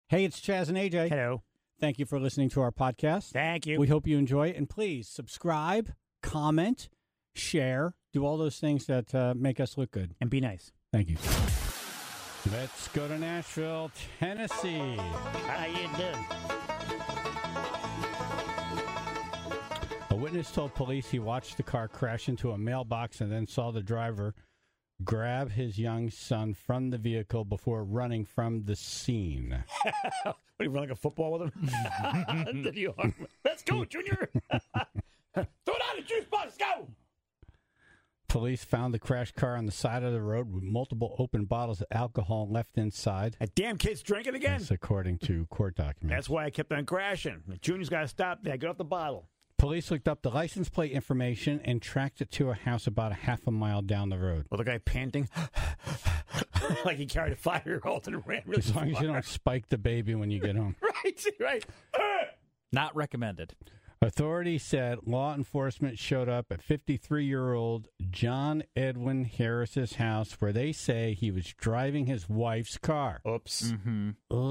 Hey, it's Chaz and AJ. Hello. Thank you for listening to our podcast. Thank you. We hope you enjoy it. And please subscribe, comment, share, do all those things that make us look good. And be nice. Thank you. Let's go to Nashville, Tennessee. How you doing? A witness told police he watched the car crash into a mailbox and then saw the driver grab his young son from the vehicle before running from the scene. What, you run like a football with him? Let's go, Junior. Throw down the juice box. Let's go. Police found the crashed car on the side of the road with multiple open bottles of alcohol left inside. That damn kid's drinking again. That's according to court documents. That's why I kept on crashing. Junior's got to stop there. Get off the bottle. Police looked up the license plate information and tracked it to a house about a half a mile down the road. Well, the guy panting like he carried a 5-year-old and ran really As long as you don't spike the baby when you get home. Right. Not recommended. Authorities said law enforcement showed up at 53-year-old John Edwin Harris's house where they say he was driving his wife's car. Oops. Mm-hmm.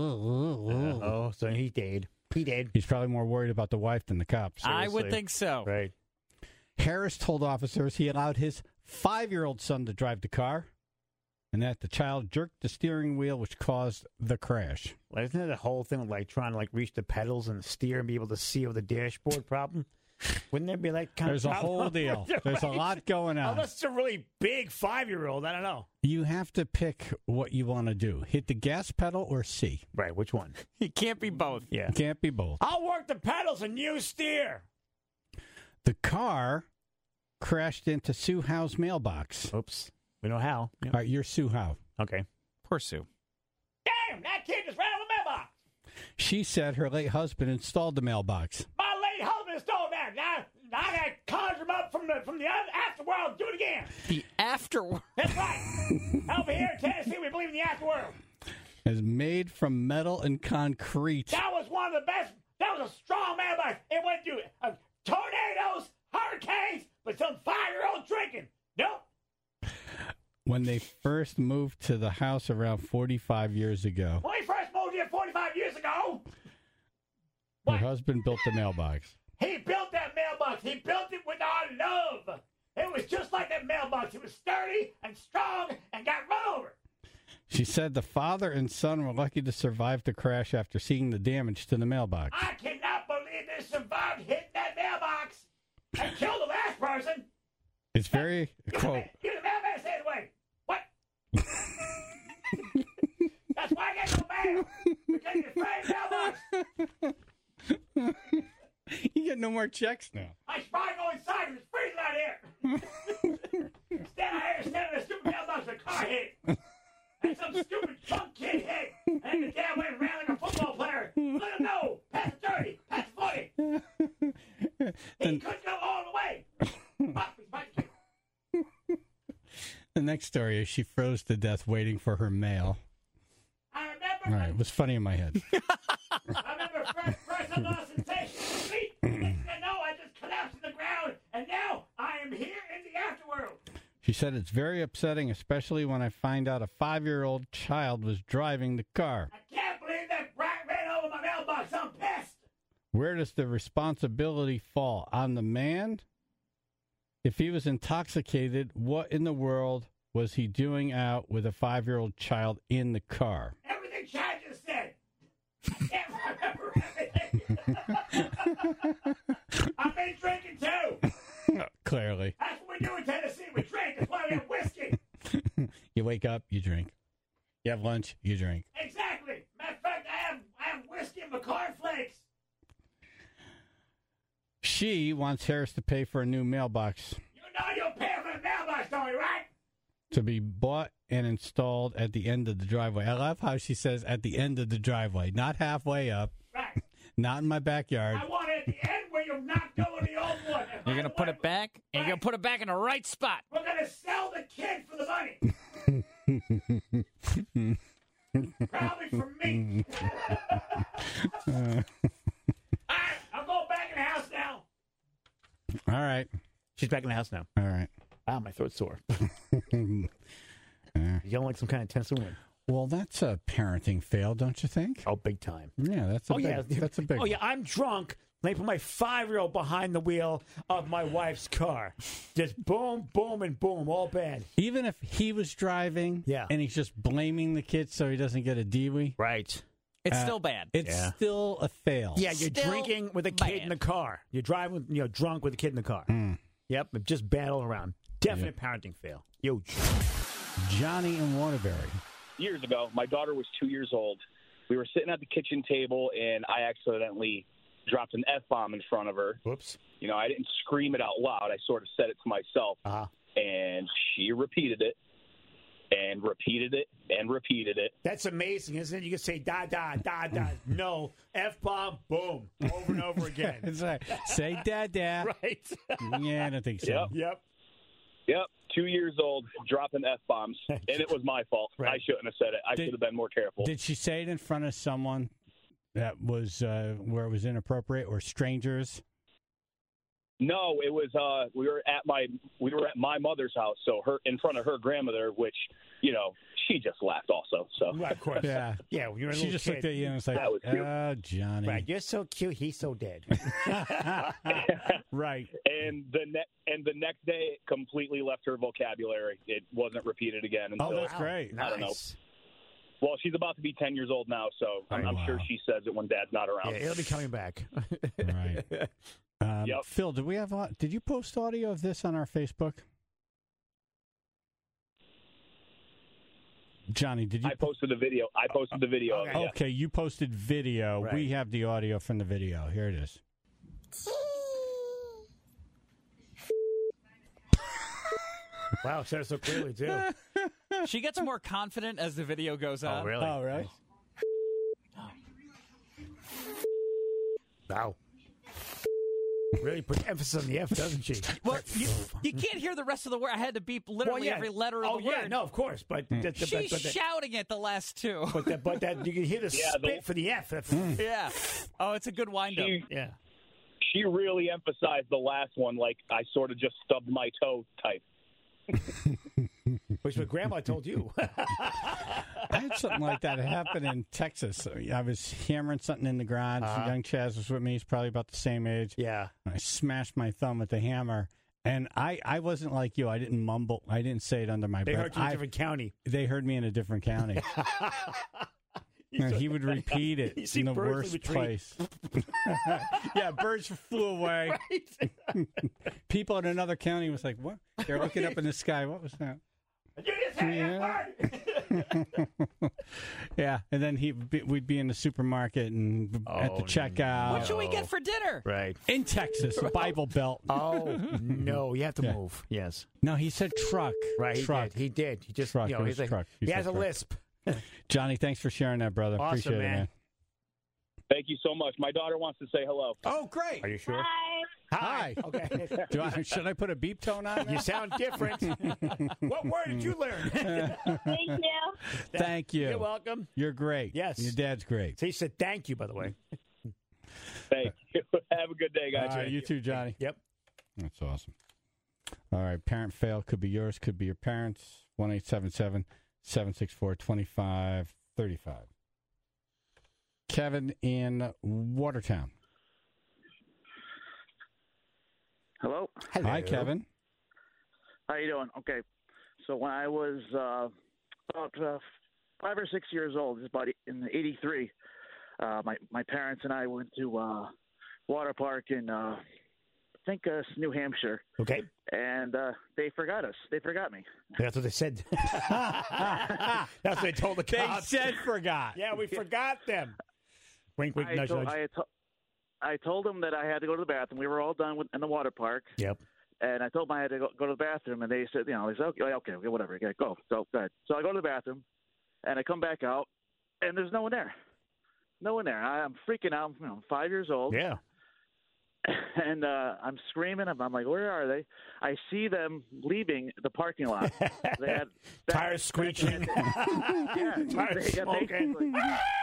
Oh, so he did. He did. He's probably more worried about the wife than the cops. I would Seriously. think so. Right. Harris told officers he allowed his 5-year-old son to drive the car and that the child jerked the steering wheel, which caused the crash. Well, isn't it the whole thing like trying to reach the pedals and steer and be able to see over the dashboard problem? Wouldn't there be kind There's of a whole deal. There's a lot going on. Unless it's a really big 5-year-old, I don't know. You have to pick what you want to do. Hit the gas pedal or C. Right, which one? You can't be both. Yeah. It can't be both. I'll work the pedals and you steer. The car crashed into Sue Howe's mailbox. Oops. We know how. All right, you're Sue Howe. Okay. Poor Sue. Damn, that kid just ran out of the mailbox. She said her late husband installed the mailbox. My late husband stole that. Now I got to conjure him up from the afterworld. Do it again. The afterworld. That's right. Over here in Tennessee, we believe in the afterworld. Is made from metal and concrete. That was one of the best. That was a strong mailbox. It went through tornadoes, hurricanes, but some 5-year-old drinking. Nope. When they first moved to the house around 45 years ago, When we first moved here 45 years ago, her husband built the mailbox. he built that mailbox. He built it with our love. It was just like that mailbox. It was sturdy and strong and got run over. She said the father and son were lucky to survive the crash after seeing the damage to the mailbox. I cannot believe they survived hitting that mailbox and killed the last person. It's very, quote, Give the mailman say it away. What? That's why I get no mail. Because you framed mailbox. you get no more checks now. I should probably go inside because it's freezing out here. Stand out here, stand in a stupid mailbox with a car hit. And some stupid drunk kid hit. And the dad went and ran like a football player. Let him know. Pass the 30. Pass the 40. He couldn't go all the way. The next story is she froze to death waiting for her mail. I remember. All right, it was funny in my head. I remember first I lost sensation in the feet. Next thing I know, I just collapsed to the ground. And now I am here in the afterworld. She said it's very upsetting, especially when I find out a 5-year-old child was driving the car. I can't believe that brat ran over my mailbox. I'm pissed. Where does the responsibility fall? On the man? If he was intoxicated, what in the world was he doing out with a 5-year-old child in the car? Everything Chad just said. I can't remember everything. I've been drinking too. Clearly. That's what we do in Tennessee. We drink. That's why we have whiskey. You wake up, you drink. You have lunch, you drink. Exactly. Matter of fact, I have whiskey and my cornflakes. She wants Harris to pay for a new mailbox You know you'll pay for the mailbox, don't you, right? to be bought and installed at the end of the driveway. I love how she says at the end of the driveway, not halfway up, Right. not in my backyard. I want it at the end where you're not going the old one. And You're by going to the put way, it back, and you're going to put it back in the right spot. We're going to sell the kid for the money. Probably for me. All right, I'm going back in the house now. All right. She's back in the house now. All right. Ah, my throat's sore. You don't like some kind of Tennessee wind? Well, that's a parenting fail, don't you think? Oh, big time. Yeah, that's a that's a big. Oh, yeah, I'm drunk. Let me put my 5-year-old behind the wheel of my wife's car. Just boom, boom, and boom, all bad. Even if he was driving, Yeah. and he's just blaming the kid so he doesn't get a DWI, Right. It's still bad. it's still a fail. Yeah, you're Still drinking with a kid in bad. the car. You're driving, drunk with a kid in the car. Mm. Yep, just bad all around. Definite parenting fail. Huge. Johnny in Waterbury. Years ago, my daughter was 2 years old. We were sitting at the kitchen table, and I accidentally dropped an F-bomb in front of her. Whoops. I didn't scream it out loud. I sort of said it to myself, Uh-huh. and she repeated it and repeated it and repeated it. That's amazing, isn't it? You can say da, da, da, da. No. F-bomb, boom. Over and over again. It's like, say dad. Right. Yeah, I don't think so. Yep. Yep. 2 years old, dropping F-bombs, and it was my fault. Right. I shouldn't have said it. I Did- should have been more careful. Did she say it in front of someone that was where it was inappropriate or strangers? No, it was we were at my mother's house, so her in front of her grandmother, which she just laughed also. So Right, of course. Yeah. Yeah, when you're a She little just kid. looked at you and was like, That was cute. "Oh, Johnny." Right, you're so cute, he's so dead. Right. and the next day, it completely left her vocabulary. It wasn't repeated again Oh, until that's great. I don't know. Nice. Well, she's about to be 10 years old now, so I'm Wow. sure she says it when Dad's not around. Yeah, it'll be coming back. Right. Yep. Phil, did you post audio of this on our Facebook? Johnny, did you? I posted the video. of it, yeah. Okay, you posted video. Right. We have the audio from the video. Here it is. Wow, said it so clearly, too. She gets more confident as the video goes on. Oh, really? Oh, right. Wow. Really put emphasis on the F, doesn't she? Well, you can't hear the rest of the word. I had to beep literally every letter of the word. yeah, no, of course, but She's shouting at the last two. but that you can hear the spit for the F. Yeah. Oh, it's a good wind-up. Yeah. She really emphasized the last one, like I sort of just stubbed my toe type. Which what Grandma told you. I had something like that happen in Texas. I was hammering something in the garage. Young Chaz was with me. He's probably about the same age. Yeah. I smashed my thumb with the hammer. And I wasn't like you. I didn't mumble. I didn't say it under my They breath. heard you in a different county. They heard me in a different county. And he would repeat it You see in the birds worst retreat. place. Yeah, birds flew away. People in another county was like, "What?" They're looking up in the sky. What was that? You just said that word. Yeah, and then we'd be in the supermarket and at the checkout. What should we get for dinner? Right. In Texas, Bible Belt. Oh, no, you have to Yeah. move. Yes. No, he said truck. Right, truck. He did. He just, Truck. It was he's like, truck. he He has said a truck. lisp. Johnny, thanks for sharing that, brother. Awesome, Appreciate man. it, man. Thank you so much. My daughter wants to say hello. Oh, great. Are you sure? Hi. Okay. Should I put a beep tone on? You sound different. What word did you learn? Thank you. Thank you. You're welcome. You're great. Yes. Your dad's great. So he said thank you, by the way. Thank you. Have a good day, guys. All right, you too, Johnny. Yep. That's awesome. All right, parent fail could be yours, could be your parents. 1-877-764-2535. Kevin in Watertown. Hello. Hi, Kevin. How you doing? Okay. So when I was about 5 or 6 years old, this is about in '83, my parents and I went to water park in I think New Hampshire, Okay. and they forgot us. They forgot me. That's what they said. That's what they told the They cops. said forgot. Yeah, we forgot them. Wink, wink, nudge, nudge. I told them that I had to go to the bathroom. We were all done in the water park. Yep. And I told them I had to go to the bathroom, and they said, they said, okay, whatever, okay, go. So go ahead. So I go to the bathroom, and I come back out, and there's no one there. No one there. I'm freaking out. I'm 5 years old. Yeah. And I'm screaming. I'm like, where are they? I see them leaving the parking lot. They had Tires screeching. yeah, Tires smoking.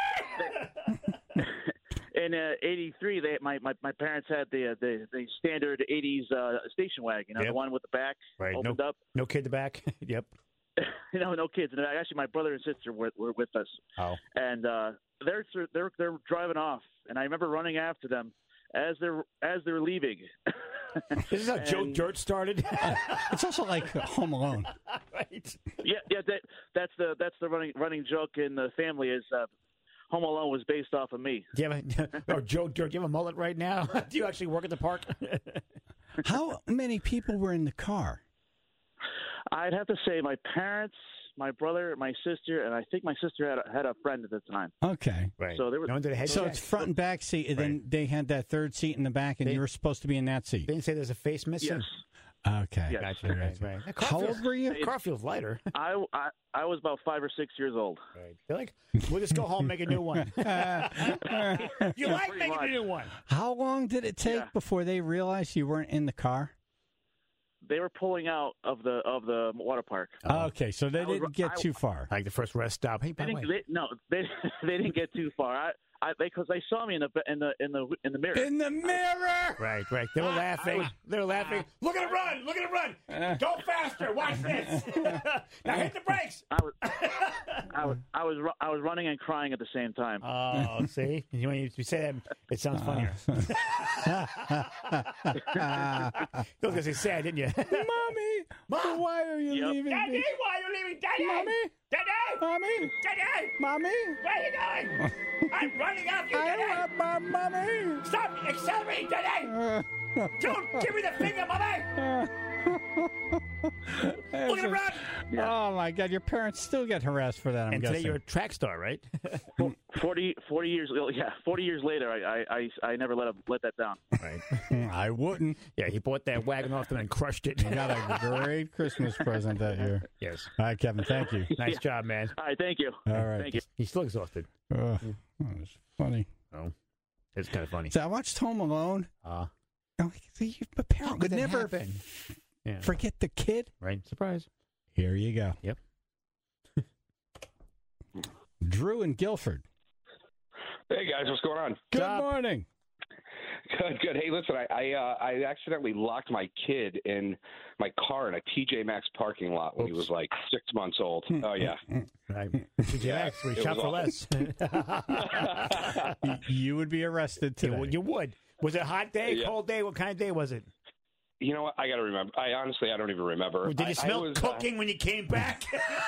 In '83, my parents had the standard '80s station wagon, Yep. the one with the back Right. opened No, up. no kid in the back. Yep. no kids. And actually, my brother and sister were with us. Oh. And they're driving off, and I remember running after them as they're leaving. This is how Joe Dirt started. It's also like Home Alone. Right. Yeah. That's the running joke in the family is Home Alone was based off of me. Do you have Joe Dirt, do you have a mullet right now? Do you actually work at the park? How many people were in the car? I'd have to say my parents, my brother, my sister, and I think my sister had a friend at the time. Okay. Right. So there was. No one did a head So check? it's front and back seat, and then they had that third seat in the back, and you were supposed to be in that seat. They didn't say there's a face missing? Yes. Okay. Yes. Gotcha. Right. That car How feels- old were you? The car feels lighter. I was about 5 or 6 years old. Right. They're like, we'll just go home and make a new one. You like pretty making much. a new one. How long did it take Yeah. before they realized you weren't in the car? They were pulling out of the water park. Okay, so they didn't get too far. Like the first rest stop. Hey, by the way. They didn't get too far. Because they saw me in the mirror. In the mirror! Right. They were laughing. They were laughing. Look at him run! Look at him run! Go faster! Watch this! Now hit the brakes! I was running and crying at the same time. Oh, see? When you say that, it sounds funnier. You was going to say sad, didn't you? Mommy, why are you leaving Daddy, me? why are you leaving? Daddy! Mommy? Daddy! Mommy? Daddy! Mommy? Where are you going? I'm running after you, I Daddy! love my mommy. Stop! Accelerate, Daddy! Don't give me the finger, Mommy! Look at him run! Oh, my God. Your parents still get harassed for that, I'm And guessing. today you're a track star, right? 40 years later, I never let that down. Right. I wouldn't. Yeah, he bought that wagon off them and crushed it. You got a great Christmas present that year. Yes. All right, Kevin, thank you. Nice job, man. All right, thank you. All right. Thank you. He's still exhausted. That was funny. Oh, it's kind of funny. So I watched Home Alone. Ah, I'm like, see, a parent would that never happen? Yeah. forget the kid. Right. Surprise. Here you go. Yep. Drew and Guilford. Hey guys, what's going on? Good morning. Good. Hey, listen, I accidentally locked my kid in my car in a TJ Maxx parking lot when he was like 6 months old. Oh yeah. Right. TJ Maxx, we it shop for was less. You would be arrested today. You would. Was it a hot day, Yeah. cold day? What kind of day was it? You know what? I got to remember. I don't even remember. Did you smell cooking when you came back?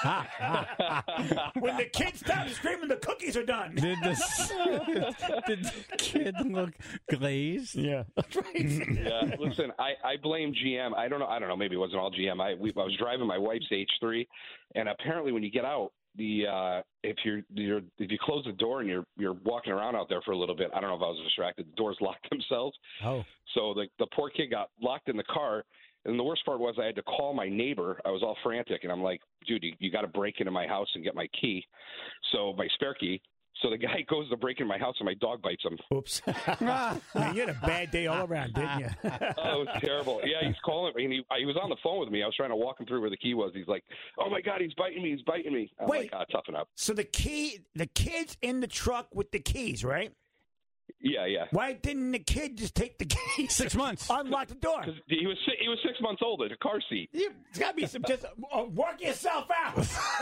When the kids stopped screaming, the cookies are done. Did the kid look glazed? Yeah, that's right. Yeah, listen, I blame GM. I don't know. Maybe it wasn't all GM. I was driving my wife's H3, and apparently when you get out, if you close the door and you're walking around out there for a little bit, I don't know if I was distracted. The doors locked themselves. Oh, so the poor kid got locked in the car. And the worst part was I had to call my neighbor. I was all frantic, and I'm like, dude, you got to break into my house and get my key. So my spare key. So the guy goes to break into my house, and my dog bites him. oops. Man, you had a bad day all around, didn't you? Oh, it was terrible. Yeah, he's calling me. And he was on the phone with me. I was trying to walk him through where the key was. He's like, oh, my God, he's biting me. I'm Wait. like, toughen up. So the kid's in the truck with the keys, right? Yeah. Why didn't the kid just take the keys? 6 months. Unlock the door. Because he was 6 months old in a car seat. It's got to be some just work yourself out.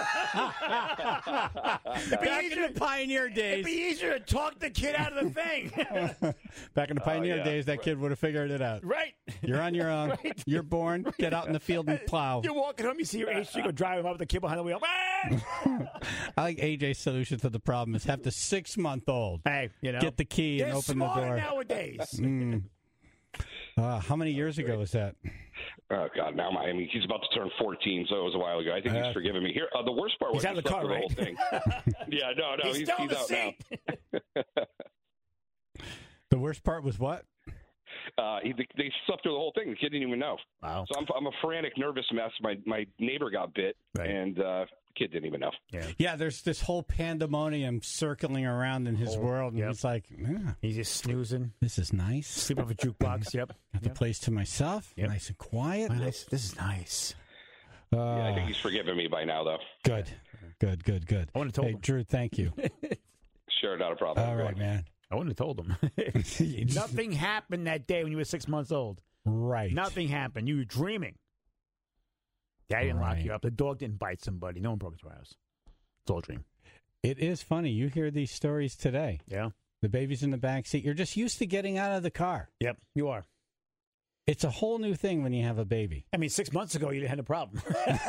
Back in the pioneer It'd days. be easier to talk the kid out of the thing. Back in the pioneer yeah. days, that kid would have figured it out. Right. You're on your own. Right. You're born. Get out in the field and plow. You're walking home, you see your H3 go driving up with the kid behind the wheel. I like AJ's solution to the problem is have the 6-month-old Hey, get the key and they're open the smarter door. nowadays. How many years ago was that? Oh, God, now he's about to turn 14, so it was a while ago. I think he's forgiven me. Here, the worst part was He's out of the car, slept right? through the whole thing. Yeah, no, He's still in the out seat. now. The worst part was what? They slept through the whole thing. The kid didn't even know. Wow. So I'm a frantic, nervous mess. My neighbor got bit, Right. and the kid didn't even know. Yeah, there's this whole pandemonium circling around in his world, and yep. he's like, yeah, He's just snoozing. this is nice. Sleep off a jukebox. Yep. Got the place to myself, Yep. nice and quiet. This is nice. Yeah, I think he's forgiven me by now, though. Good. I would have told Hey, him. Drew, thank you. Sure, not a problem. All right, man. I wouldn't have told him. Nothing happened that day when you were 6 months old. Right. Nothing happened. You were dreaming. Daddy didn't lock Right. you up. The dog didn't bite somebody. No one broke into our house. It's all a dream. It is funny. You hear these stories today. Yeah. The baby's in the back seat. You're just used to getting out of the car. Yep, you are. It's a whole new thing when you have a baby. I mean, 6 months ago, you didn't have a problem.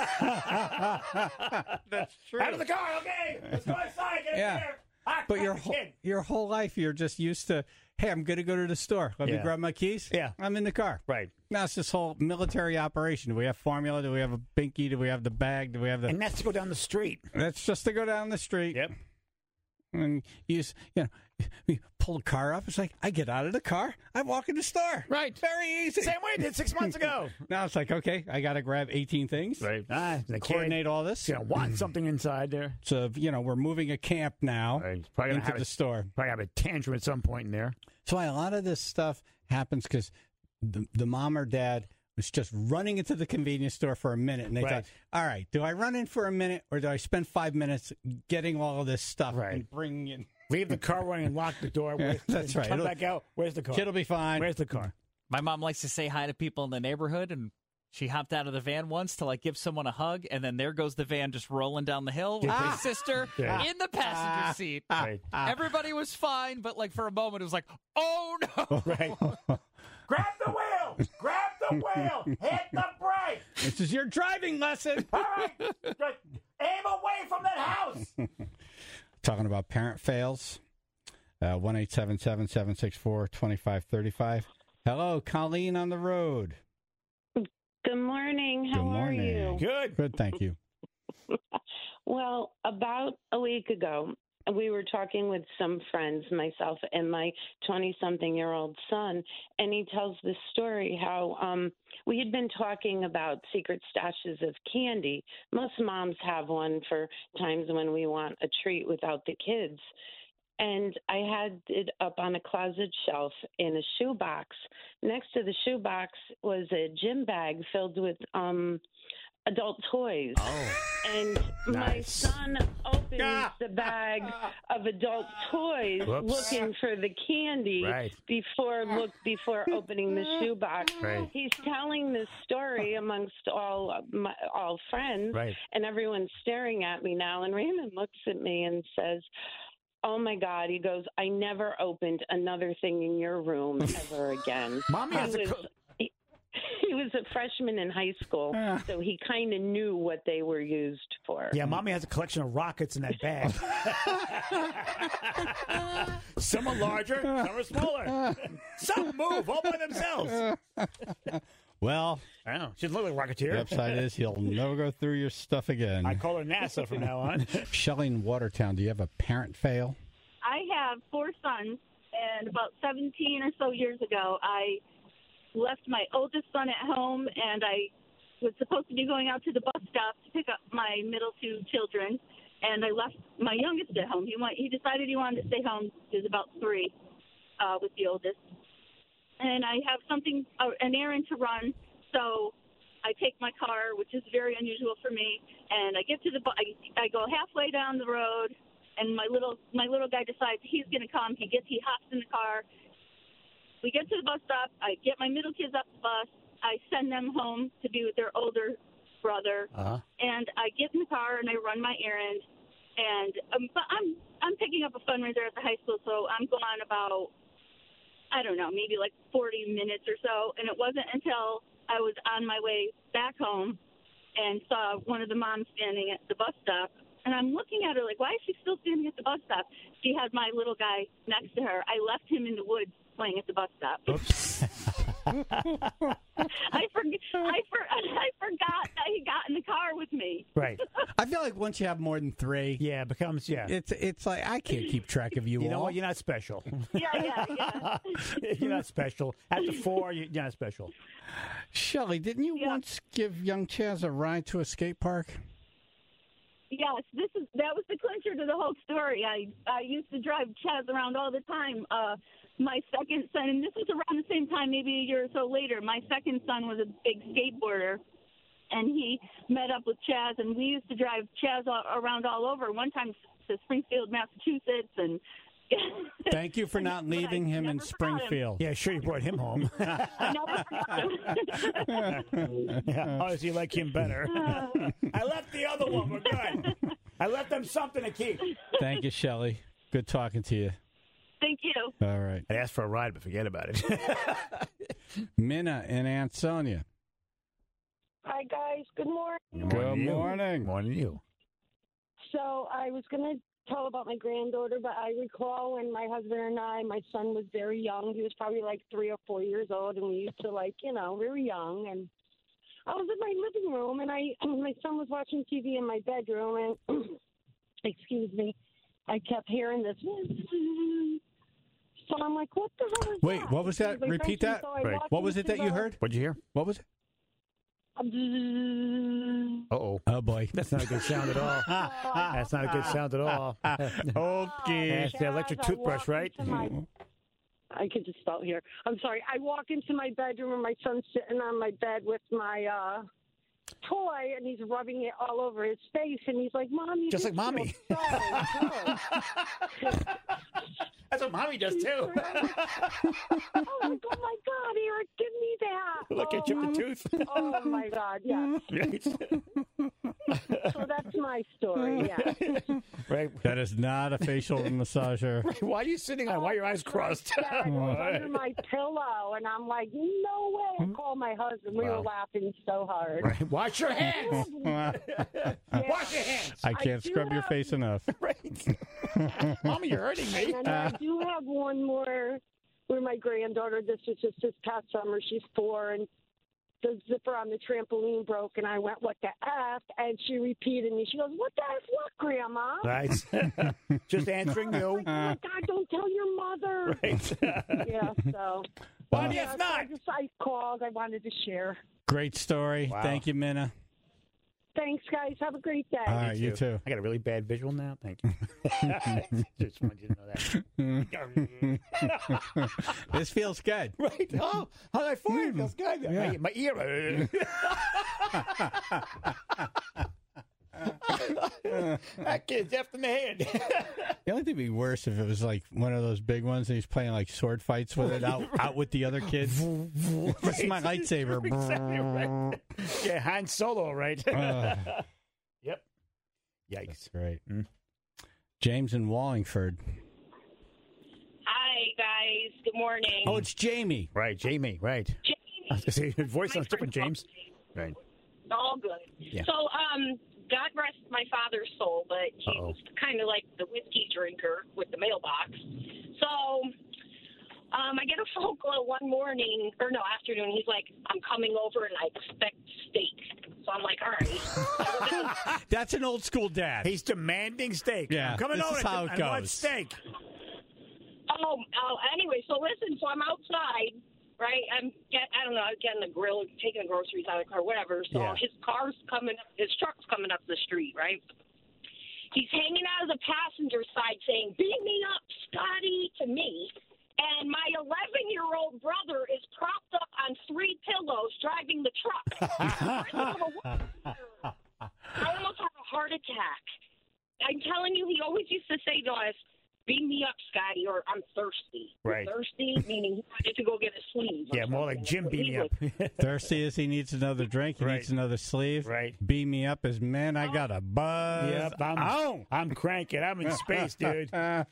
That's true. Out of the car, okay. Let's go outside. Get Yeah. in there. Ah, But crap, kid. your whole life, you're just used to, hey, I'm going to go to the store. Let me Yeah. grab my keys. Yeah. I'm in the car. Right. Now it's this whole military operation. Do we have formula? Do we have a binky? Do we have the bag? Do we have the... And that's to go down the street. That's just to go down the street. Yep. And you pull the car up. It's like, I get out of the car. I walk in the store. Right. Very easy. Same way I did 6 months ago. Now it's like, okay, I got to grab 18 things. Right. The Coordinate all this. He's going to want something inside there. So, we're moving a camp now Right. He's probably gonna into have the store. Probably have a tantrum at some point in there. So a lot of this stuff happens because the mom or dad was just running into the convenience store for a minute, and they Right. thought, all right, do I run in for a minute, or do I spend 5 minutes getting all of this stuff Right. and bringing in? Leave the car running and lock the door. That's right. Come back out. Where's the car? Kid'll be fine. Where's the car? My mom likes to say hi to people in the neighborhood, and she hopped out of the van once to give someone a hug, and then there goes the van just rolling down the hill with my sister Yeah. in the passenger seat. Right. Everybody was fine, but for a moment it was like, oh no! Right. Grab the wheel! Grab the wheel! Hit the brake! This is your driving lesson. All right! Just aim away from that house! Talking about parent fails. 1-877-764-2535. Hello, Colleen on the road. Good morning. How Good morning. are you? Good. Good, thank you. Well, about a week ago, we were talking with some friends, myself and my 20-something-year-old son, and he tells this story how we had been talking about secret stashes of candy. Most moms have one for times when we want a treat without the kids. And I had it up on a closet shelf in a shoebox. Next to the shoebox was a gym bag filled with adult toys. Oh. And my Nice. son opens the bag of adult toys Whoops. looking for the candy Right. before opening the shoebox. Right. He's telling this story amongst all friends, Right. and everyone's staring at me now. And Raymond looks at me and says, "Oh my God," he goes, "I never opened another thing in your room ever again." Mommy has he a was, he was a freshman in high school, so he kind of knew what they were used for. Yeah, Mommy has a collection of rockets in that bag. Some are larger, some are smaller. Some move all by themselves. Well, I know. She doesn't look like a the Rocketeer. upside is he'll never go through your stuff again. I call her NASA from now on. Shelley in Watertown, do you have a parent fail? I have 4 sons, and about 17 or so years ago, I left my oldest son at home, and I was supposed to be going out to the bus stop to pick up my middle 2 children, and I left my youngest at home. He decided he wanted to stay home. He was about 3 with the oldest. And I have an errand to run, so I take my car, which is very unusual for me, and I get to I go halfway down the road, and my little guy decides he's going to come. He hops in the car. We get to the bus stop. I get my middle kids off the bus. I send them home to be with their older brother, and I get in the car and I run my errand. And but I'm picking up a fundraiser at the high school, so I'm going about, I don't know, maybe 40 minutes or so. And it wasn't until I was on my way back home and saw one of the moms standing at the bus stop. And I'm looking at her why is she still standing at the bus stop? She had my little guy next to her. I left him in the woods playing at the bus stop. Oops. I forgot that he got in the car with me. Right. I feel like once you have more than 3, Yeah, it becomes, it's like I can't keep track of you You know all. what? You're not special. Yeah. You're not special. After 4, you're not special. Shelley, didn't you once give young Chaz a ride to a skate park? Yes, that was the clincher to the whole story. I used to drive Chaz around all the time. My second son, and this was around the same time, maybe a year or so later, my second son was a big skateboarder, and he met up with Chaz, and we used to drive Chaz around all over. One time to Springfield, Massachusetts, and Thank you for not leaving him in Springfield. Yeah, sure, you brought him home. I never forgot him. Yeah, obviously you like him better. I left the other one. We're good. I left them something to keep. Thank you, Shelley. Good talking to you. Thank you. All right. I asked for a ride, but forget about it. Minna and Ansonia. Hi, guys. Good morning. Good morning. Morning to you. So I was going to tell about my granddaughter, but I recall when my husband and my son was very young. He was probably like 3 or 4 years old, and we used to we were young. And I was in my living room, and my son was watching TV in my bedroom, and excuse me, I kept hearing this. So I'm like, what the hell is that? Wait, what was that? Repeat that. So Right. What was it that you heard? What'd you hear? What was it? Uh-oh. Oh, boy. That's not a good sound at all. That's not a good sound at all. Okay. That's the electric toothbrush, right? I could just stop here. I'm sorry. I walk into my bedroom and my son's sitting on my bed with my toy, and he's rubbing it all over his face, and he's like, "Mommy, just like Mommy." So good. That's what Mommy does, too. I'm like, oh, my God, Eric, give me that. Look, I chipped a tooth. Oh, my God, yeah. Right. So that's my story, yeah. Right. That is not a facial massager. Why are you sitting on? Why are your eyes crossed? Dad was under my pillow, and I'm like, no way. I called my husband. We were laughing so hard. Right. Wash your hands. Yeah. Wash your hands. I can't scrub your face enough. Right. Mommy, you're hurting me. And I do have one more where my granddaughter, this was just this past summer, she's 4, and the zipper on the trampoline broke, and I went, what the F? And she repeated me. She goes, what the F what, Grandma? Right. Just answering you. Oh, my God, don't tell your mother. Right. Yeah, so. Why the F not? I called. I wanted to share. Great story. Wow. Thank you, Minna. Thanks, guys. Have a great day. All right, you too. I got a really bad visual now. Thank you. Just wanted you to know that. This feels good. Right. Oh, how my forehead feels good. Yeah. My ear. That kid's after the head. The only thing would be worse if it was like one of those big ones and he's playing like sword fights with it out with the other kids. This is my lightsaber. Exactly right. Yeah, Han Solo, right? Yep. Yikes. That's great. James in Wallingford. Hi, guys. Good morning. Oh, it's Jamie. Right, Jamie, right. Jamie. I was going to say, your voice sounds different, James. Right. All good. Yeah. So, God rest my father's soul, but he was kind of like the whiskey drinker with the mailbox. So, I get a phone call one afternoon. He's like, I'm coming over and I expect steak. So I'm like, all right. That's an old school dad. He's demanding steak. Yeah, I'm coming this over is how it and goes. want steak. Anyway, so listen, so I'm outside, right? I'm getting the grill, taking the groceries out of the car, whatever. So his truck's coming up the street, right? He's hanging out of the passenger side saying, beat me up, Scotty, to me. And my 11-year-old brother is propped up on 3 pillows driving the truck. I almost had a heart attack. I'm telling you, he always used to say to us, beat me up, Scotty, or I'm thirsty. Right. Thirsty, meaning he wanted to go get a sleeve. Yeah, more like Jim beat me up. Thirsty as he needs another drink. He needs another sleeve. Right. Beat me up as, man, I got a buzz. Yep, I'm cranking. I'm in space, dude.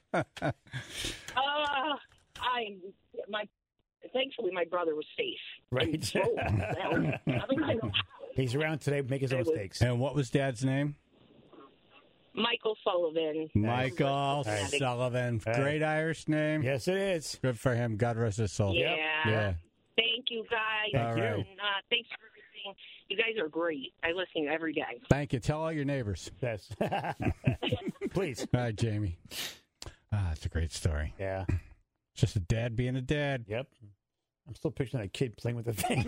Thankfully, my brother was safe. Right. He's around today. Make his own steaks. And what was Dad's name? Michael Sullivan. Michael Sullivan. Great Irish name. Yes, it is. Good for him. God rest his soul. Yeah. Yeah. Thank you, guys. Thank you. And, thanks for everything. You guys are great. I listen to you every day. Thank you. Tell all your neighbors. Yes. Please. All right, Jamie. That's a great story. Yeah. Just a dad being a dad. Yep. I'm still picturing a kid playing with the thing.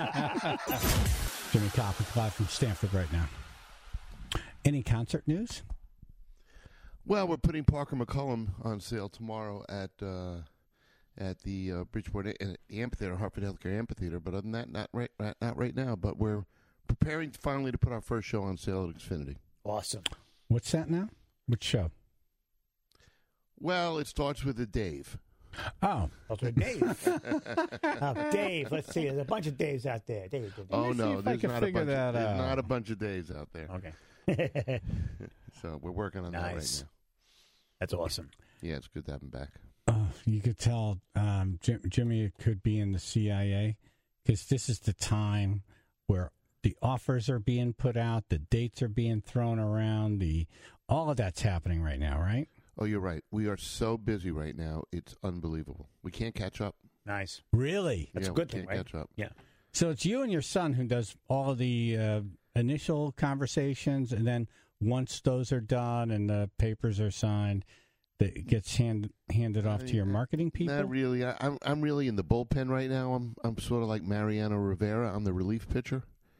Jimmy Coffin live from Stanford right now. Any concert news? Well, we're putting Parker McCollum on sale tomorrow at the Bridgeport Amphitheater, Hartford Healthcare Amphitheater. But other than that, not right now. But we're preparing finally to put our first show on sale at Xfinity. Awesome. What's that now? Which show? Well, it starts with a Dave. Oh. Also Dave. Dave. Let's see. There's a bunch of Daves out there. Dave. Oh, no. There's not a bunch of Daves out there. Okay. So we're working on that right now. That's awesome. Yeah, it's good to have him back. Oh, you could tell Jimmy could be in the CIA because this is the time where the offers are being put out, the dates are being thrown around, all of that's happening right now, right? Oh, you're right. We are so busy right now. It's unbelievable. We can't catch up. Nice. Really? That's a good thing, right? Catch up. Yeah. So it's you and your son who does all of the initial conversations, and then once those are done and the papers are signed, it gets handed off to your marketing people? Not really. I'm really in the bullpen right now. I'm sort of like Mariano Rivera. I'm the relief pitcher.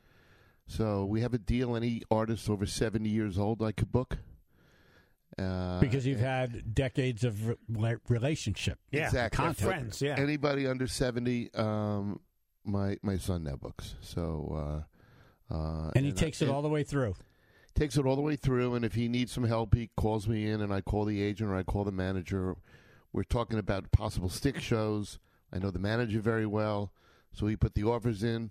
So we have a deal. Any artist over 70 years old I could book. Because you've had decades of relationship. Yeah, exactly. Friends, yeah. Anybody under 70, my son now books. So, and he takes it all the way through. Takes it all the way through, and if he needs some help, he calls me in, and I call the agent or I call the manager. We're talking about possible stick shows. I know the manager very well, so he put the offers in,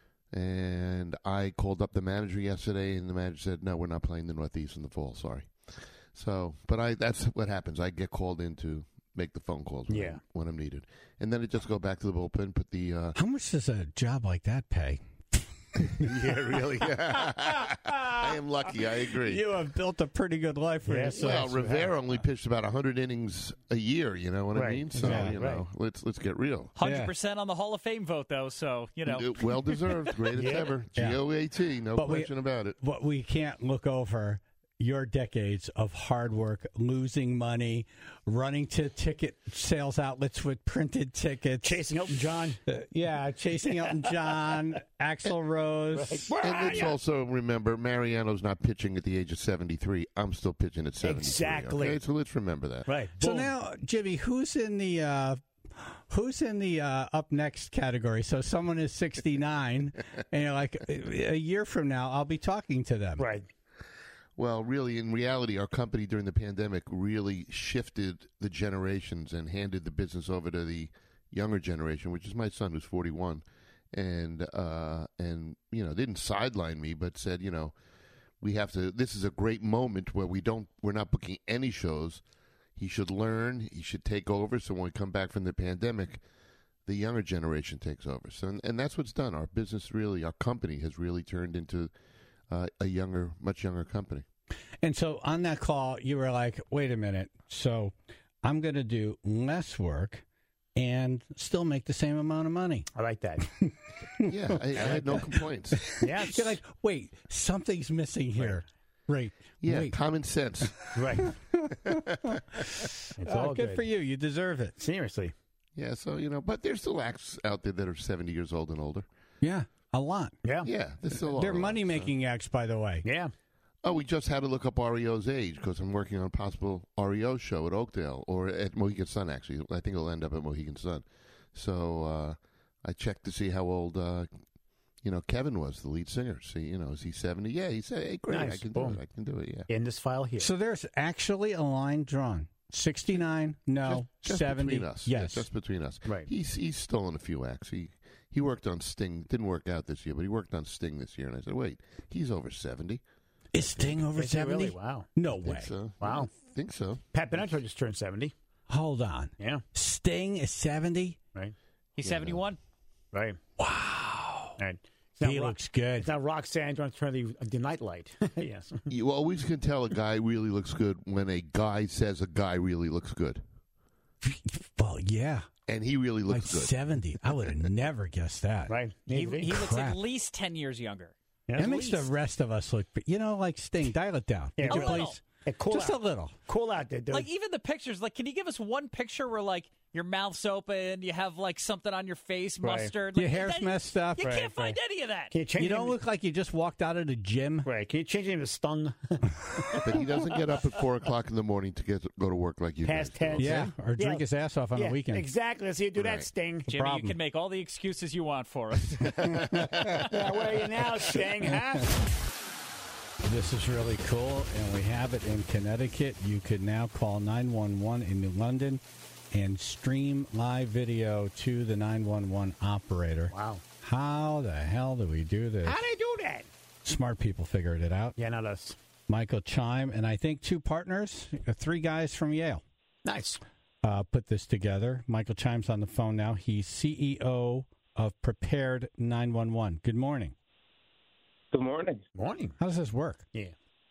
and I called up the manager yesterday, and the manager said, no, we're not playing the Northeast in the fall, sorry. So, but that's what happens. I get called in to make the phone calls when I'm needed. And then it just go back to the bullpen, put the... How much does a job like that pay? Yeah, really. I am lucky. I agree. You have built a pretty good life for yourself. Well, Rivera only pitched about 100 innings a year. You know what I mean? So let's get real. 100% on the Hall of Fame vote, though. So well deserved, greatest ever. GOAT, no question about it. But we can't look over your decades of hard work, losing money, running to ticket sales outlets with printed tickets. Chasing Elton John. Chasing Elton John, Axl Rose. Right. And let's also remember, Mariano's not pitching at the age of 73. I'm still pitching at 73. Exactly. Okay? So let's remember that. Right. So now, Jimmy, who's in the up next category? So someone is 69, and you're like, a year from now, I'll be talking to them. Right. Well, really, in reality, our company during the pandemic really shifted the generations and handed the business over to the younger generation, which is my son, who's 41, and didn't sideline me, but said, we have to. This is a great moment where we're not booking any shows. He should learn. He should take over. So when we come back from the pandemic, the younger generation takes over. So and that's what's done. Our business our company has really turned into a much younger company. And so on that call, you were like, wait a minute. So I'm going to do less work and still make the same amount of money. I like that. Yeah, I had no complaints. Yeah, you're like, wait, something's missing here. Right. Yeah, common sense. Right. It's all good for you. You deserve it. Seriously. Yeah, so, but there's still acts out there that are 70 years old and older. Yeah, a lot. Yeah. Yeah, they're money-making acts, by the way. Yeah. Oh, we just had to look up REO's age because I'm working on a possible REO show at Oakdale or at Mohegan Sun, actually. I think it'll end up at Mohegan Sun. So I checked to see how old, Kevin was, the lead singer. See, is he 70? Yeah, he said, hey, great, nice. I can do it, yeah. In this file here. So there's actually a line drawn. 69, no. Just 70, between us. yes. Just between us. Right. He's stolen a few acts. He worked on Sting. Didn't work out this year, but he worked on Sting this year. And I said, wait, he's over 70. Is Sting over 70? Really? Wow. No way. So. Wow. I think so. Pat Benatar just turned 70. Hold on. Yeah. Sting is 70? Right. He's 71? Right. Wow. Right. He looks good. It's not Roxanne trying to turn the nightlight. Yes. You always can tell a guy really looks good when a guy says a guy really looks good. Well, yeah. And he really looks good. 70. I would have never guessed that. Right. He looks at least 10 years younger. Yeah, that makes the rest of us look, like Sting. Dial it down. Yeah, a little. Just a little. Cool out there, dude. Like, even the pictures, can you give us one picture where, your mouth's open, you have, something on your face, mustard? Your hair's messed up. You can't find any of that. You don't look like you just walked out of the gym. Right. Can you change him to Stung? But he doesn't get up at 4 o'clock in the morning to go to work like you Past guys 10. Yeah, or drink his ass off on the weekend. Exactly. Let's see you do that, Sting. Jimmy, you can make all the excuses you want for us. Where are you now, Sting, huh? This is really cool, and we have it in Connecticut. You could now call 911 in New London and stream live video to the 911 operator. Wow. How the hell do we do this? How do they do that? Smart people figured it out. Yeah, not us. Michael Chime, and I think 2 partners, 3 guys from Yale. Nice. Put this together. Michael Chime's on the phone now. He's CEO of Prepared 911. Good morning. Good morning. Morning. How does this work? Yeah.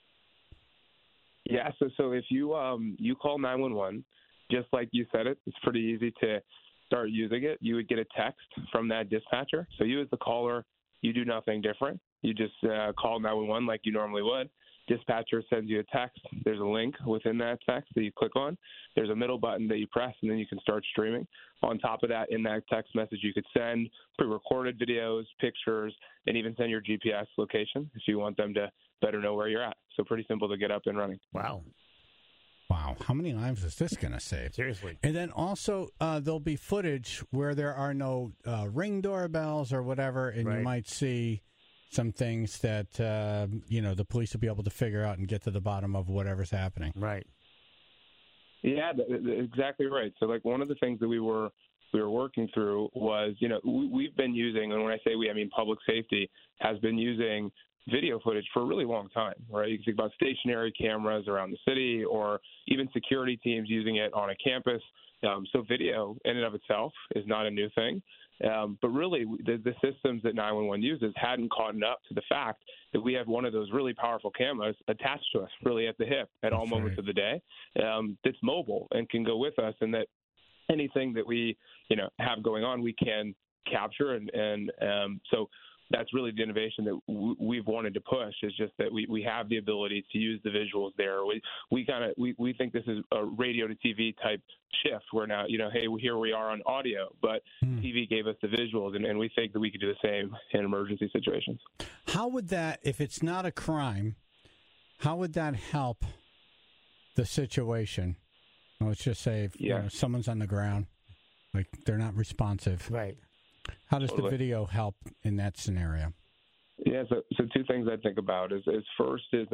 Yeah, so if you you call 911, just like you said it, it's pretty easy to start using it. You would get a text from that dispatcher. So you as the caller, you do nothing different. You just call 911 like you normally would. Dispatcher sends you a text. There's a link within that text that you click on. There's a middle button that you press, and then you can start streaming. On top of that, in that text message, you could send pre-recorded videos, pictures, and even send your GPS location if you want them to better know where you're at. So pretty simple to get up and running. Wow. Wow. How many lives is this going to save? Seriously. And then also there'll be footage where there are no Ring doorbells or whatever, and you might see some things that, the police will be able to figure out and get to the bottom of whatever's happening. Right. Yeah, exactly right. So, like, one of the things that we were working through was, we've been using, and when I say we, I mean public safety, has been using video footage for a really long time, right? You can think about stationary cameras around the city or even security teams using it on a campus. So video in and of itself is not a new thing. But really, the systems that 911 uses hadn't caught up to the fact that we have one of those really powerful cameras attached to us, really at the hip at all moments of the day, that's mobile and can go with us, and that anything that we, have going on, we can capture. And so that's really the innovation that we've wanted to push, is just that we have the ability to use the visuals there. We think this is a radio to TV type shift where now, hey, here we are on audio, but TV gave us the visuals, and we think that we could do the same in emergency situations. How would that, if it's not a crime, how would that help the situation? Let's just say if, someone's on the ground, like they're not responsive. Right. How does the video help in that scenario? Yeah, so 2 things I think about is first is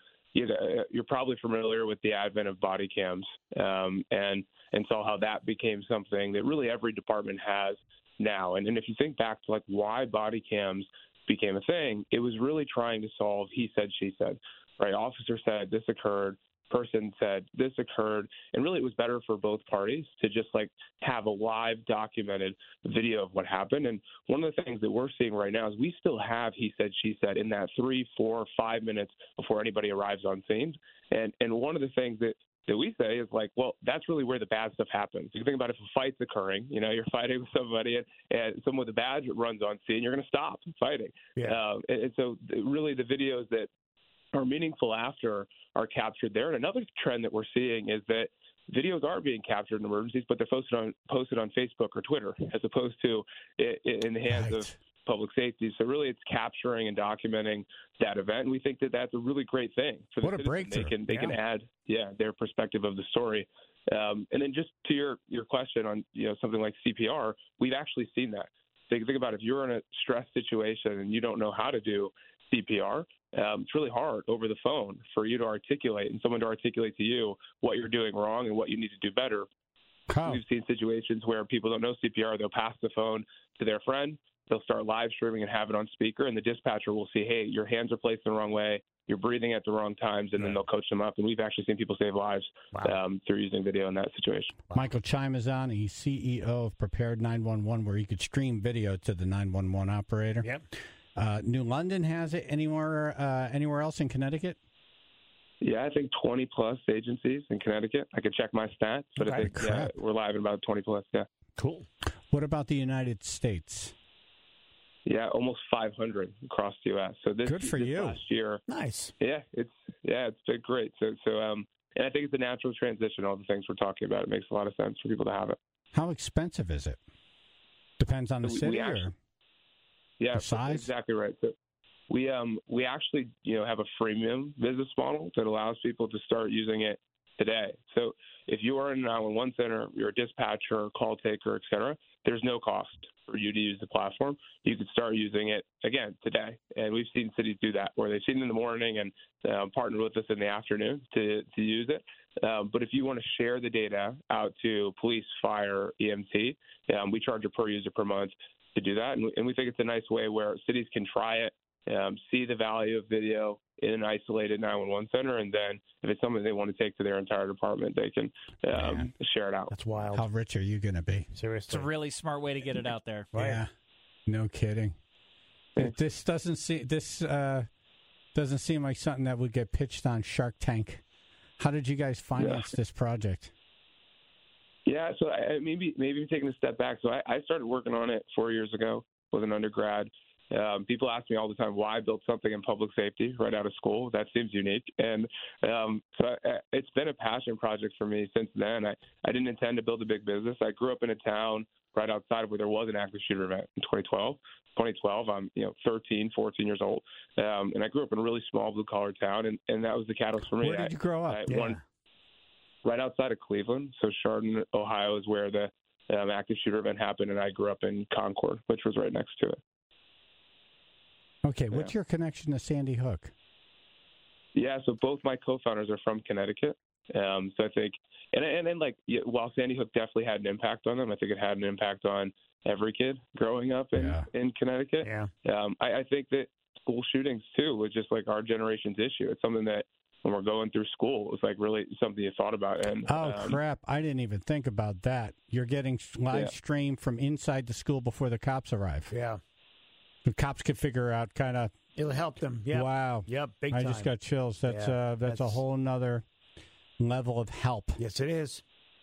you're probably familiar with the advent of body cams, and saw how that became something that really every department has now. And if you think back to like why body cams became a thing, it was really trying to solve he said, she said, right? Officer said this occurred. Person said this occurred, and really it was better for both parties to just like have a live documented video of what happened. And one of the things that we're seeing right now is we still have he said, she said in that 3, 4, 5 minutes before anybody arrives on scene. And one of the things that we say is like, well, that's really where the bad stuff happens. You think about if a fight's occurring, you're fighting with somebody and someone with a badge runs on scene, you're going to stop fighting. Yeah. And so really the videos that are meaningful after are captured there. And another trend that we're seeing is that videos are being captured in emergencies, but they're posted on Facebook or Twitter as opposed to in the hands of public safety. So really it's capturing and documenting that event. And we think that that's a really great thing for the citizens. Breakthrough. They can add their perspective of the story. And then just to your question on something like CPR, we've actually seen that. So you think about if you're in a stress situation and you don't know how to do CPR, it's really hard over the phone for you to articulate and someone to articulate to you what you're doing wrong and what you need to do better. We've seen situations where people don't know CPR. They'll pass the phone to their friend. They'll start live streaming and have it on speaker, and the dispatcher will see, hey, your hands are placed in the wrong way. You're breathing at the wrong times, and then they'll coach them up. And we've actually seen people save lives through using video in that situation. Wow. Michael Chime is on. He's CEO of Prepared 911, where you could stream video to the 911 operator. Yep. New London has it. Anywhere else in Connecticut? Yeah, I think 20-plus agencies in Connecticut. I could check my stats, but I think we're live in about 20-plus, Cool. What about the United States? Yeah, almost 500 across the U.S. So this last year, nice. Yeah, it's been great. So and I think it's a natural transition. All the things we're talking about, it makes a lot of sense for people to have it. How expensive is it? Depends on the city, yeah, the size. Exactly right. So we actually have a freemium business model that allows people to start using it today. So if you are in an 911 center, you're a dispatcher, call taker, et cetera, there's no cost for you to use the platform. You could start using it again today. And we've seen cities do that, where they've seen it in the morning and partnered with us in the afternoon to use it. But if you want to share the data out to police, fire, EMT, we charge a per user per month to do that. And we think it's a nice way where cities can try it, see the value of video in an isolated 911 center, and then if it's something they want to take to their entire department, they can share it out. That's wild. How rich are you going to be? Seriously. It's a really smart way to get it out there. Right. Yeah, no kidding. This doesn't seem like something that would get pitched on Shark Tank. How did you guys finance this project? Yeah, so maybe taking a step back. So I started working on it 4 years ago with an undergrad. People ask me all the time why I built something in public safety right out of school. That seems unique. And so it's been a passion project for me since then. I didn't intend to build a big business. I grew up in a town right outside where there was an active shooter event in 2012. 2012, I'm 13, 14 years old. And I grew up in a really small blue-collar town, and that was the catalyst for me. Where did you grow up? Right outside of Cleveland. So Chardon, Ohio is where the active shooter event happened, and I grew up in Concord, which was right next to it. Okay, what's your connection to Sandy Hook? Yeah, so both my co-founders are from Connecticut. So I think, and then while Sandy Hook definitely had an impact on them, I think it had an impact on every kid growing up in Connecticut. Yeah. I think that school shootings too was just like our generation's issue. It's something that when we're going through school, it's like really something you thought about. And crap! I didn't even think about that. You're getting live stream from inside the school before the cops arrive. Yeah. The cops could figure out kind of. It'll help them. Yep. Wow. Yep. Big I time. just got chills. That's a whole nother level of help. Yes, it is.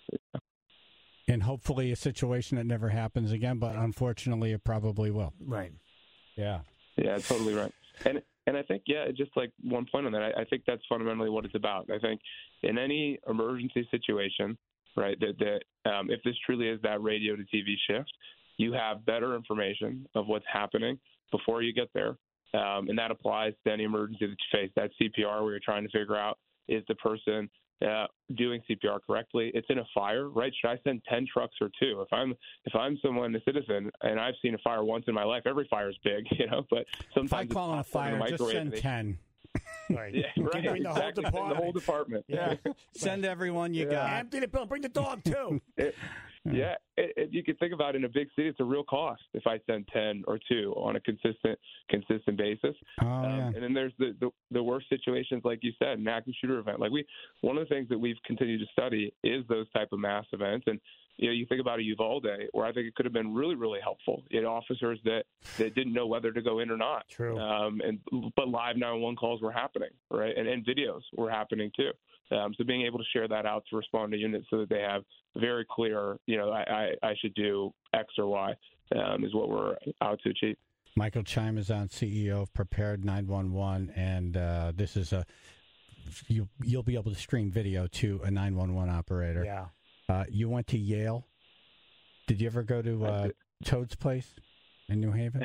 And hopefully a situation that never happens again, but unfortunately it probably will. Right. Yeah. Yeah, totally right. And I think, just like one point on that, I think that's fundamentally what it's about. I think in any emergency situation, right, that if this truly is that radio to TV shift, you have better information of what's happening before you get there. And that applies to any emergency that you face. That CPR where you're trying to figure out, is the person doing CPR correctly? It's in a fire, right? Should I send 10 trucks or 2? If I'm someone, a citizen, and I've seen a fire once in my life, every fire is big, but sometimes if I call on a fire, just send 10. Right. Yeah, right. Bring the whole department. The whole department. Yeah. Send everyone you got. Empty the building. Bring the dog too. You can think about it in a big city. It's a real cost if I send 10 or 2 on a consistent basis. And then there's the worst situations, like you said, an active shooter event. One of the things that we've continued to study is those type of mass events. And you think about a Uvalde, where I think it could have been really, really helpful. You had officers that didn't know whether to go in or not. True. But live 911 calls were happening, right? And videos were happening too. So being able to share that out to respond to units so that they have very clear, I should do X or Y is what we're out to achieve. Michael Chime is on, CEO of Prepared 911, and this is you'll be able to stream video to a 911 operator. Yeah. You went to Yale. Did you ever go to Toad's Place in New Haven?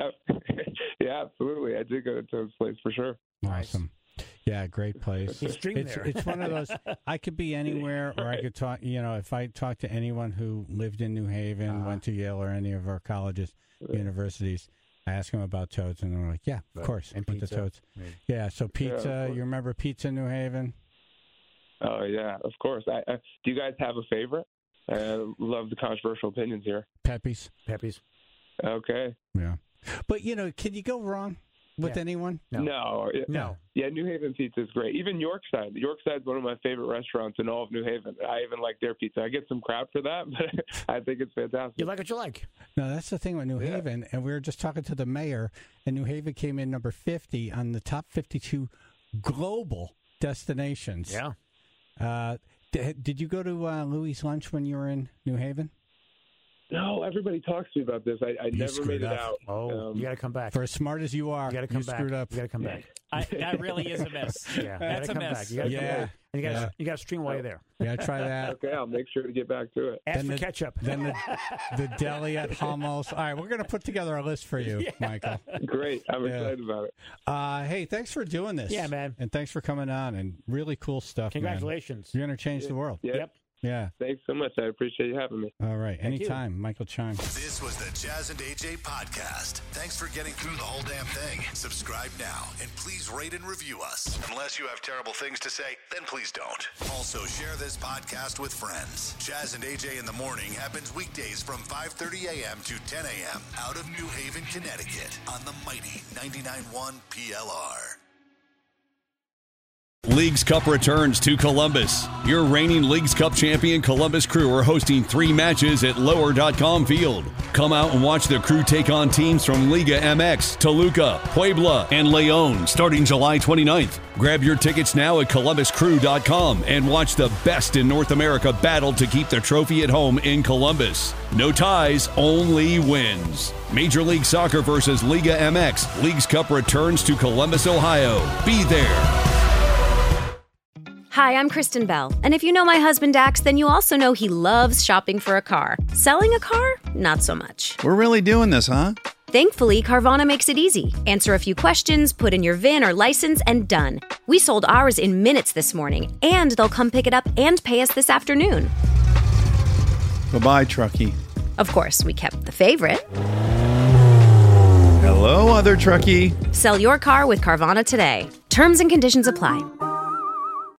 Yeah, absolutely. I did go to Toad's Place for sure. Awesome. Yeah, great place. It's one of those, I could be anywhere, or I could talk, if I talk to anyone who lived in New Haven, went to Yale or any of our colleges, universities, I ask them about Toads, and they're like, yeah, of course. And went pizza. to Toads. Right. Yeah, so pizza, you remember pizza in New Haven? Oh, yeah, of course. Do you guys have a favorite? I love the controversial opinions here. Pepe's. Okay. Yeah. But, can you go wrong with anyone? No. Yeah, New Haven pizza is great. Even Yorkside. Yorkside is one of my favorite restaurants in all of New Haven. I even like their pizza. I get some crap for that, but I think it's fantastic. You like what you like. No, that's the thing with New Haven. And we were just talking to the mayor, and New Haven came in number 50 on the top 52 global destinations. Yeah. Did you go to Louis' Lunch when you were in New Haven? No, everybody talks to me about this. I never made it out. Oh, you got to come back. For as smart as you are, you got to come back. Screwed up. You got to come back. That really is a miss. Yeah, that's a miss. You gotta come back. And you got to stream while you're there. Yeah, try that. Okay, I'll make sure to get back to it. Ask for ketchup. Then the deli at Hummels. All right, we're going to put together a list for you, Michael. Great. I'm excited about it. Hey, thanks for doing this. Yeah, man. And thanks for coming on. And really cool stuff, Congratulations. Man. You're going to change the world. Yep. Yeah. Thanks so much. I appreciate you having me. All right. Anytime. Michael Chime. This was the Jazz and AJ podcast. Thanks for getting through the whole damn thing. Subscribe now and please rate and review us. Unless you have terrible things to say, then please don't. Also, share this podcast with friends. Jazz and AJ in the Morning happens weekdays from 5:30 a.m. to 10 a.m. out of New Haven, Connecticut on the mighty 99.1 PLR. Leagues Cup returns to Columbus. Your reigning Leagues Cup champion Columbus Crew are hosting 3 matches at Lower.com Field. Come out and watch the Crew take on teams from Liga MX, Toluca, Puebla, and Leon starting July 29th. Grab your tickets now at ColumbusCrew.com and watch the best in North America battle to keep the trophy at home in Columbus. No ties, only wins. Major League Soccer versus Liga MX. Leagues Cup returns to Columbus, Ohio. Be there. Hi, I'm Kristen Bell, and if you know my husband Dax, then you also know he loves shopping for a car. Selling a car? Not so much. We're really doing this, huh? Thankfully, Carvana makes it easy. Answer a few questions, put in your VIN or license, and done. We sold ours in minutes this morning, and they'll come pick it up and pay us this afternoon. Bye-bye, truckie. Of course, we kept the favorite. Hello, other truckie. Sell your car with Carvana today. Terms and conditions apply.